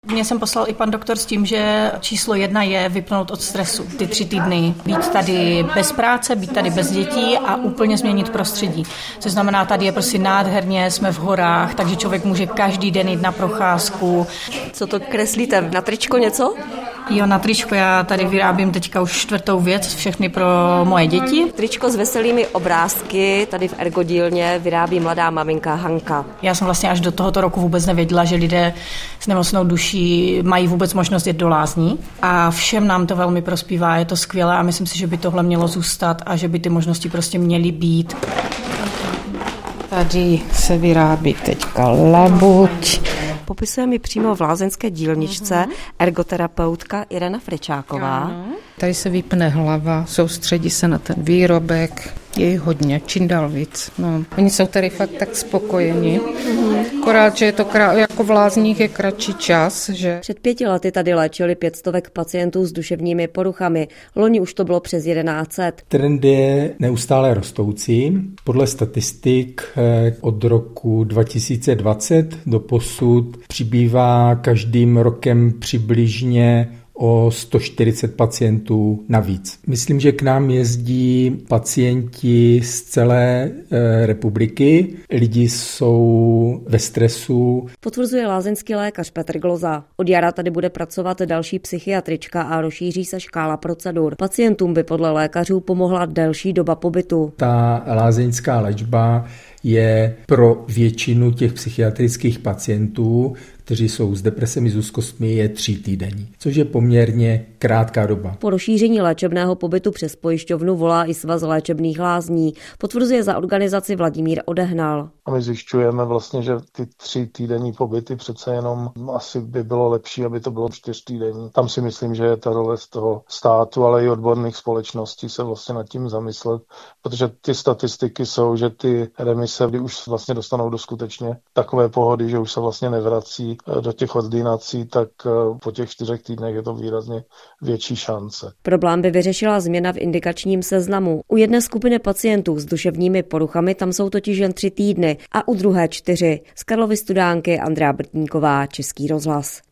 Mě jsem poslal i pan doktor s tím, že číslo 1 je vypnout od stresu. Ty 3 týdny být tady bez práce, být tady bez dětí a úplně změnit prostředí. Což znamená, tady je prostě nádherně, jsme v horách, takže člověk může každý den jít na procházku. Co to kreslíte? Na tričko něco? Jo, na tričko já tady vyrábím teďka už 4. věc, všechny pro moje děti. Tričko s veselými obrázky tady v Ergodílně vyrábí mladá maminka Hanka. Já jsem vlastně až do tohoto roku vůbec nevěděla, že lidé s nemocnou duší mají vůbec možnost jít do lázní a všem nám to velmi prospívá, je to skvělé a myslím si, že by tohle mělo zůstat a že by ty možnosti prostě měly být. Tady se vyrábí teďka labuť. Popisuje mi přímo v lázeňské dílničce ergoterapeutka Irena Frečáková. Tady se vypne hlava, soustředí se na ten výrobek, je jich hodně, čím dál víc. No. Oni jsou tady fakt tak spokojeni. Akorát, že je to jako v lázních je kratší čas. Že... Před 5 lety tady léčili 500 pacientů s duševními poruchami. Loni už to bylo přes 1100. Trend je neustále rostoucí. Podle statistik od roku 2020 do posud přibývá každým rokem přibližně o 140 pacientů navíc. Myslím, že k nám jezdí pacienti z celé republiky. Lidi jsou ve stresu. Potvrzuje lázeňský lékař Petr Gloza. Od jara tady bude pracovat další psychiatrička a rozšíří se škála procedur. Pacientům by podle lékařů pomohla delší doba pobytu. Ta lázeňská léčba je pro většinu těch psychiatrických pacientů, kteří jsou s depresemi, s úzkostmi, je 3 týdenní, což je poměrně krátká doba. Po rozšíření léčebného pobytu přes pojišťovnu volá i Svaz léčebných lázní. Potvrzuje za organizaci Vladimír Odehnal. A my zjišťujeme vlastně, že ty 3 týdenní pobyty přece jenom asi by bylo lepší, aby to bylo 4 týdenní. Tam si myslím, že je ta role z toho státu, ale i odborných společností se vlastně nad tím zamyslet, protože ty statistiky jsou, že ty remise, kdy už vlastně dostanou do skutečně takové pohody, že už se vlastně nevrací do těch ordinací, tak po těch 4 týdnech je to výrazně větší šance. Problém by vyřešila změna v indikačním seznamu. U jedné skupiny pacientů s duševními poruchami tam jsou totiž jen 3 týdny a u druhé 4. Z Karlovy Studánky Andrea Brtníková, Český rozhlas.